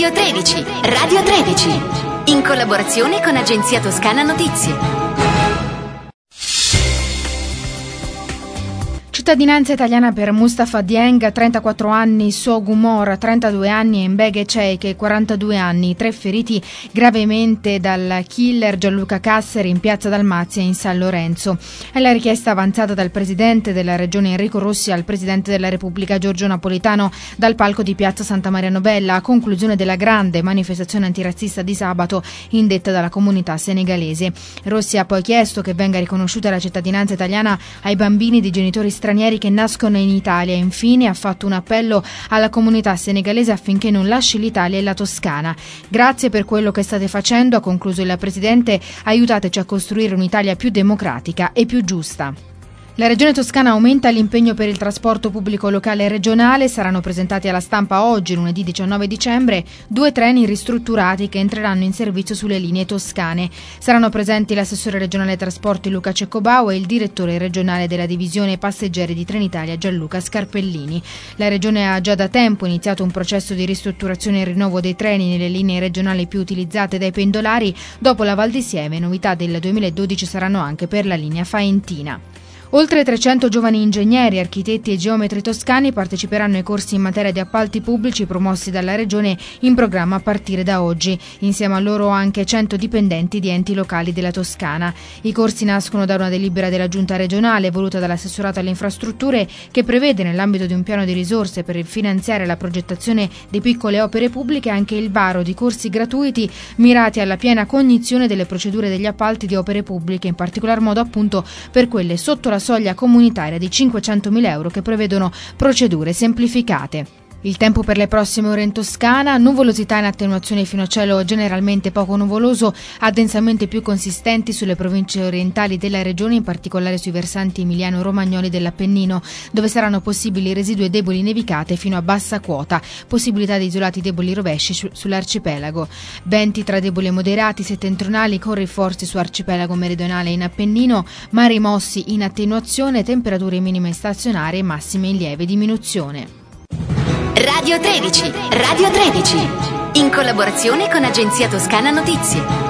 Radio 13, Radio 13, in collaborazione con Agenzia Toscana Notizie. Cittadinanza italiana per Mustafa Dieng, 34 anni, Sogu Mor, 32 anni e Mbeghe Ceike, 42 anni, 3 feriti gravemente dal killer Gianluca Casseri in piazza Dalmazia in San Lorenzo. È la richiesta avanzata dal presidente della regione Enrico Rossi al presidente della Repubblica Giorgio Napolitano dal palco di piazza Santa Maria Novella a conclusione della grande manifestazione antirazzista di sabato indetta dalla comunità senegalese. Rossi ha poi chiesto che venga riconosciuta la cittadinanza italiana ai bambini di genitori stranieri che nascono in Italia e infine ha fatto un appello alla comunità senegalese affinché non lasci l'Italia e la Toscana. Grazie per quello che state facendo, ha concluso il presidente, aiutateci a costruire un'Italia più democratica e più giusta. La Regione Toscana aumenta l'impegno per il trasporto pubblico locale e regionale. Saranno presentati alla stampa oggi, lunedì 19 dicembre, 2 treni ristrutturati che entreranno in servizio sulle linee toscane. Saranno presenti l'assessore regionale ai trasporti Luca Ceccobau e il direttore regionale della divisione passeggeri di Trenitalia Gianluca Scarpellini. La Regione ha già da tempo iniziato un processo di ristrutturazione e rinnovo dei treni nelle linee regionali più utilizzate dai pendolari. Dopo la Val di Sieve, novità del 2012 saranno anche per la linea Faentina. Oltre 300 giovani ingegneri, architetti e geometri toscani parteciperanno ai corsi in materia di appalti pubblici promossi dalla Regione in programma a partire da oggi. Insieme a loro anche 100 dipendenti di enti locali della Toscana. I corsi nascono da una delibera della Giunta regionale voluta dall'assessorato alle infrastrutture che prevede nell'ambito di un piano di risorse per finanziare la progettazione di piccole opere pubbliche anche il varo di corsi gratuiti mirati alla piena cognizione delle procedure degli appalti di opere pubbliche, in particolar modo appunto per quelle sotto la soglia comunitaria di 500.000 euro che prevedono procedure semplificate. Il tempo per le prossime ore in Toscana: nuvolosità in attenuazione fino a cielo generalmente poco nuvoloso, addensamente più consistenti sulle province orientali della regione, in particolare sui versanti emiliano-romagnoli dell'Appennino, dove saranno possibili residue deboli nevicate fino a bassa quota, possibilità di isolati deboli rovesci sull'arcipelago. Venti tra deboli e moderati settentrionali con rinforzi su arcipelago meridionale e in Appennino, mari mossi in attenuazione, temperature minime stazionarie e massime in lieve diminuzione. Radio 13, Radio 13, in collaborazione con Agenzia Toscana Notizie.